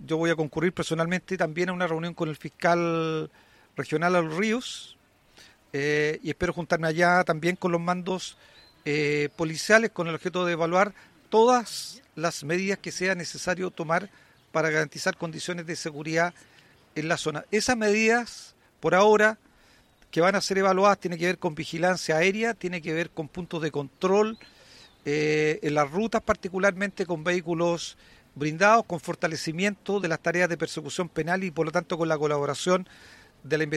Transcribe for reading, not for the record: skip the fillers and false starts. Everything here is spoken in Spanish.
yo voy a concurrir personalmente también a una reunión con el fiscal regional a los Ríos, y espero juntarme allá también con los mandos policiales con el objeto de evaluar todas las medidas que sea necesario tomar para garantizar condiciones de seguridad en la zona. Esas medidas, por ahora, que van a ser evaluadas, tiene que ver con vigilancia aérea, tiene que ver con puntos de control, en las rutas particularmente con vehículos blindados, con fortalecimiento de las tareas de persecución penal y por lo tanto con la colaboración de la investigación